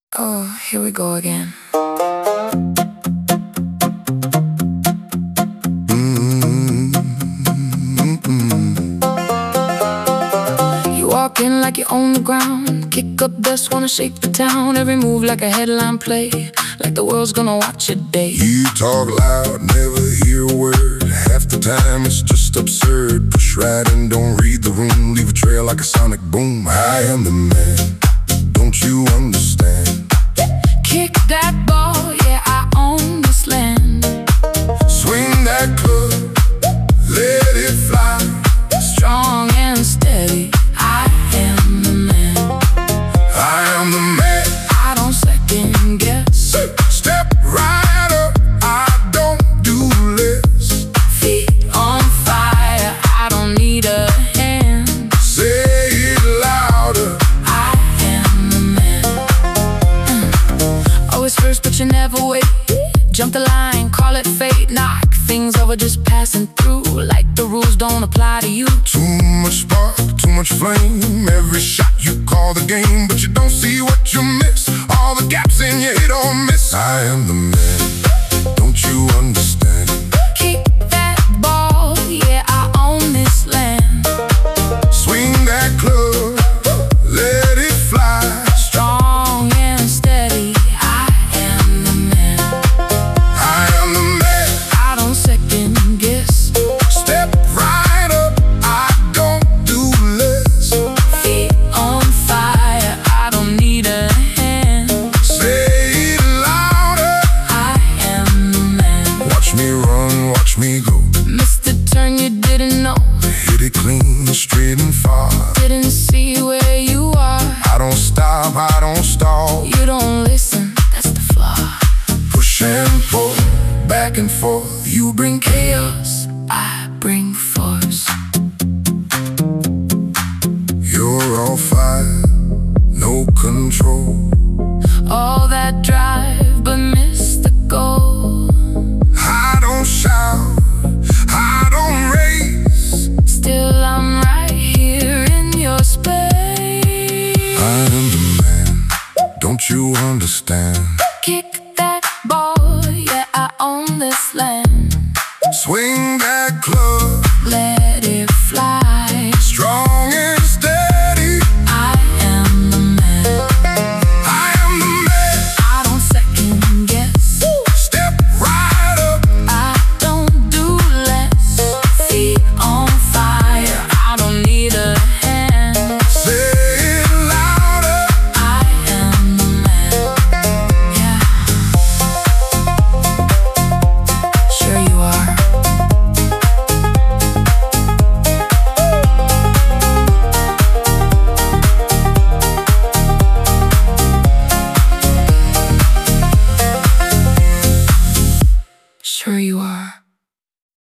Oh, here we go again. You walk in like you own the ground, kick up dust, wanna shake the town. Every move like a headline play, like the world's gonna watch your day. You talk loud, never hear a word. Half the time it's just absurd. Push right and don't read the room, leave a trail like a sonic boom. I am the man, don't you understand? Kick that ball, yeah, I own this land. Swing that club, let it fly. Strong and steady, I am the man. I am the man. I don't second guess. Step right up, I don't do less. Feet on fire, I don't need a hand. Say it louder. I am the man. Always first, but you never wait. Jump the line, call it fate. Knock things over, just passing through. Like the rules don't apply to you. Too much spark, too much flame. Every shot you call the game, but you don't see what you miss. All the gaps in your hit or miss. I am the man, don't you understand? Kick that ball, yeah, I own this land. Swing that club, let it fly. Strong and steady, I am the man. I am the man. I don't second guess. Step right up, I don't do less. Feet on fire, I don't need a hand. Say it louder. I am the man. Watch me run, watch me go. Missed the turn you didn't know. Hit it clean, straight and far. Didn't see where you are. I don't stop, I don't stall. You don't listen, that's the flaw. Push and pull, back and forth. You bring chaos, I bring force. You're all fire, no control. All that drive, but miss the goal. I don't shout, I don't race. Still I'm right here in your space. I am the man, don't you understand? Kick that ball, yeah, I own this land. Swing that club, Let it fly.